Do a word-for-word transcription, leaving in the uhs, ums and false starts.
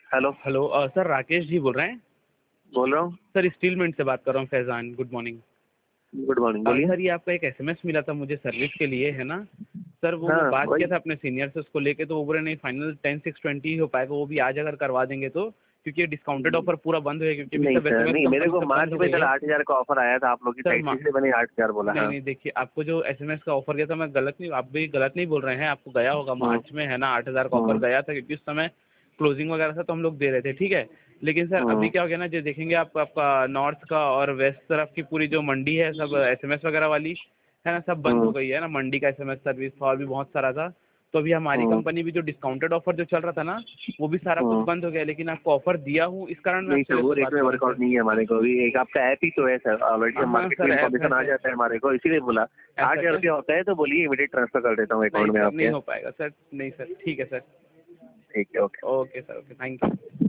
Hello hello uh, sir Rakesh ji बोल रहे हैं? बोल रहा हूँ। सर स्टील मिंट से बात कर रहा हूँ Faizan, good morning. Good morning, uh, बोलिए। सर ये आपका एक एसएमएस मिला था मुझे सर्विस के लिए, है ना? सर वो मैं हाँ, बात वही। किया था अपने सीनियर से उसको लेके, तो वो बोल रहे नहीं फाइनल टेन सिक्स ट्वेंटी ही हो पाएगा, वो भी आज अगर करवा देंगे तो, क्योंकि ये डिस्काउंटेड ऑफर पूरा बंद हो गया क्योंकि अभी नहीं सब सर, एसएमएस नहीं, मेरे कंपनी को सब बंद मार्च हो में गई कल है। आठ हज़ार का ऑफर आया था आप लोग की सर साइड से, मा इसलिए मैंने आठ हज़ार बोला। नहीं, हाँ। नहीं देखिए आपको जो एसएमएस का ऑफर गया था मैं गलत नहीं आप भी गलत नहीं बोल रहे हैं, आपको गया होगा हुँ, मार्च में, है ना? आठ हज़ार का ऑफर हुँ, गया था क्योंकि उस समय क्लोजिंग वगैरह था तो हम लोग दे रहे थे, ठीक है? लेकिन सर अभी हुँ, क्या हो गया ना, जो देखेंगे आप आपका नॉर्थ का और वेस्ट तरफ की पूरी जो मंडी है सब एसएमएस वगैरह वाली, है ना? सब बंद हो हुँ, गई है ना, मंडी का एसएमएस सर्विस था और भी बहुत सारा था। तो अभी हमारी हुँ, कंपनी भी जो डिस्काउंटेड ऑफर जो चल रहा था ना, वो भी सारा कुछ हुँ। बंद हो गया है, लेकिन आपको ऑफर दिया हूँ, इस कारण मैं नहीं आपसे सर, ये वो सब रेट बात में कर रहा हूँ वर्कआउट सर। नहीं है हमारे को अभी। एक आपका ऐप ही तो है सर, ऑलरेडी हम हाँ मार्केट में सर, ऐप है इन्फॉर्मेशन आ सर। जाता है हमारे को, इसीलिए बोला। आठ ऐसा हज़ार क्या? रुपया होता है तो बोलिए, इमीडिएट ट्रांसफर कर देता हूँ नहीं अकाउंट में सर, नहीं आपके। हो पाएगा सर, नहीं सर, ठीक है सर। ठीक है, okay. Okay sir, okay, thank you.